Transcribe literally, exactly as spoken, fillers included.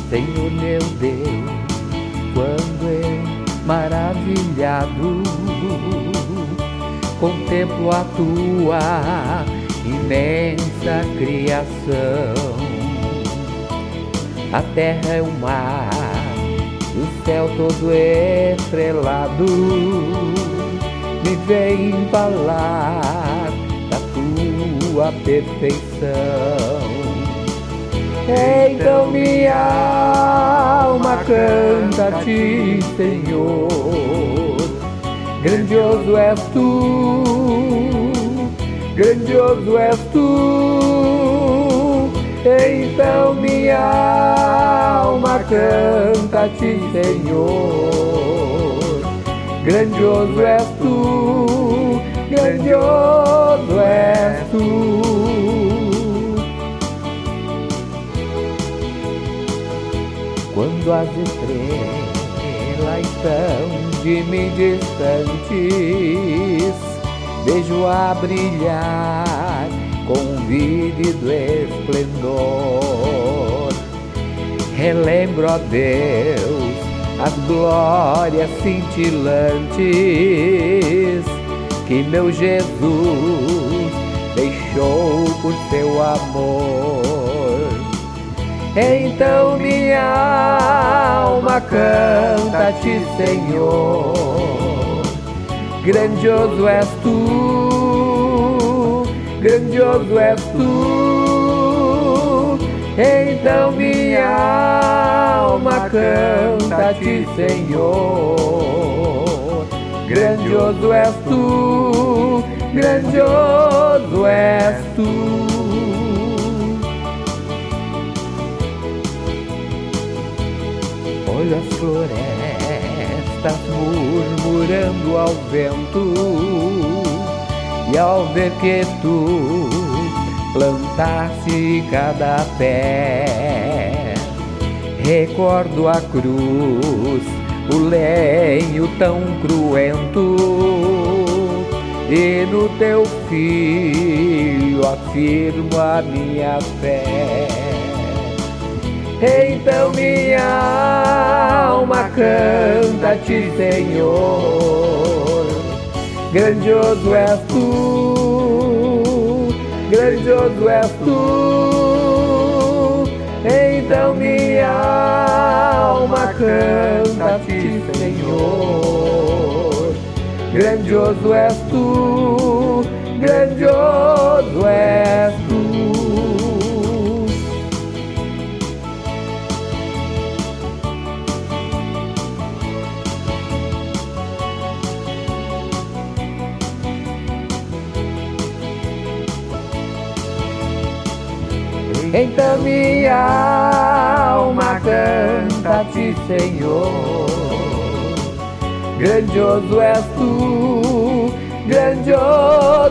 Senhor meu Deus, quando eu, maravilhado, contemplo a tua imensa criação. A terra é o mar, o céu todo estrelado, me vem falar da tua perfeição. Então minha alma canta a ti, Senhor. Grandioso és tu, grandioso és tu. Então minha alma canta a ti, Senhor. Grandioso és tu, grandioso és tu. Quando as estrelas estão de mim distantes, vejo-a brilhar com vívido esplendor. Relembro, ó Deus, as glórias cintilantes que meu Jesus deixou por seu amor. Então minha alma canta a ti, Senhor. Grandioso és tu, grandioso és tu. Então minha alma canta a ti, Senhor. Grandioso és tu, grandioso és tu. Olho as florestas murmurando ao vento, e ao ver que tu plantaste cada pé, recordo a cruz, o lenho tão cruento, e no teu filho afirmo a minha fé. Então minha alma canta a ti, Senhor. Grandioso és tu, grandioso és tu. Então minha alma canta a ti, Senhor. Grandioso és tu, grandioso és tu. Então minha alma canta a ti, Senhor. Grandioso és tu, grandioso